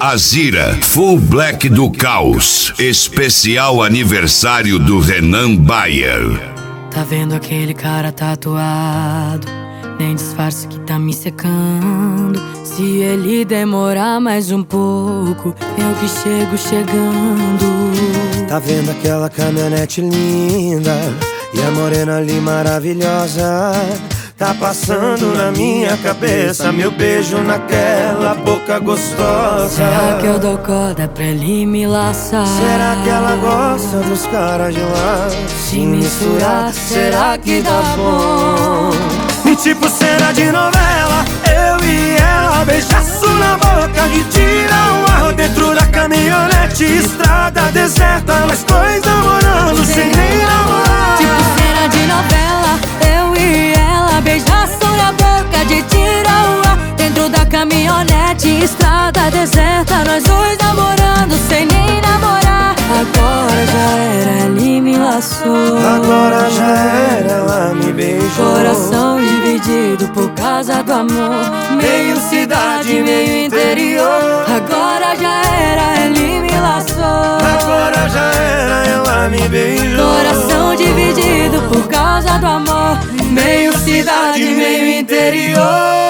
Azira, Full Black do Caos, especial aniversário do Renan Bayer. Tá vendo aquele cara tatuado? Nem disfarce que tá me secando. Se ele demorar mais um pouco, eu que chego chegando. Tá vendo aquela caminhonete linda e a morena ali maravilhosa? Tá passando na minha cabeça meu beijo naquela boca gostosa. Será que eu dou corda pra ele me laçar? Será que ela gosta dos caras de lá? Se misturar, será que dá bom? Tipo cena de novela, eu e ela, beijaço na boca de tira o ar dentro da caminhonete, estrada deserta, nós dois namorando sem nem namorar. Tipo cena de novela, eu e ela, beijaço na boca de tira o ar dentro da caminhonete, estrada deserta, nós dois namorando sem nem namorar. Agora já era, ele me laçou. Agora já era, ela me beijou. Coração dividido por causa do amor, meio cidade, meio interior. Agora já era, ele me laçou. Agora já era, ela me beijou. Coração dividido por causa do amor, meio cidade, meio interior.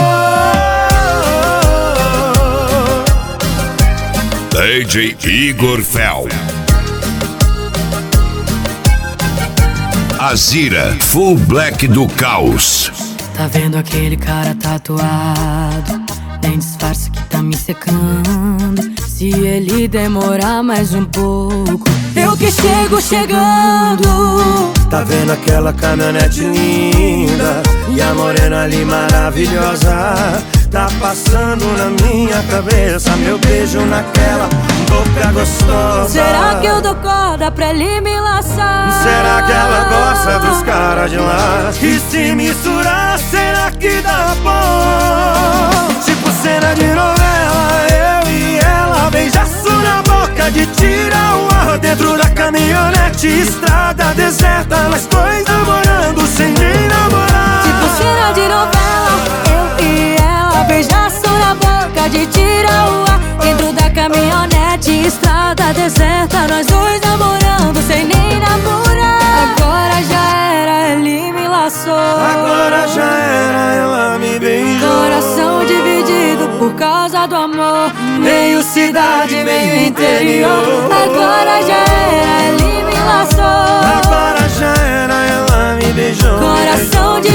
DJ Igor Fel. Azira, Full Black do Caos. Tá vendo aquele cara tatuado? Nem disfarce que tá me secando. Se ele demorar mais um pouco, eu que chego chegando. Tá vendo aquela caminhonete linda e a morena ali maravilhosa? Tá passando na minha cabeça meu beijo naquela boca gostosa. Será que eu dou corda pra ele me laçar? Será que ela gosta dos caras de lá? E se misturar, será que dá bom? Tipo cena de novela, eu e ela, beijaço na boca de tira o ar dentro da caminhonete, estrada deserta, nós dois namorando sem nem namorar. Tipo cena de novela, eu e ela, beijaço na boca de tira o ar dentro da caminhonete, estrada deserta, nós dois namorando sem nem namorar. Agora já era, ele me laçou. Agora já era, ela me beijou. Coração dividido por causa do amor, meio cidade, meio interior. Agora já era, ele me laçou. Agora já era, ela me beijou. Coração dividido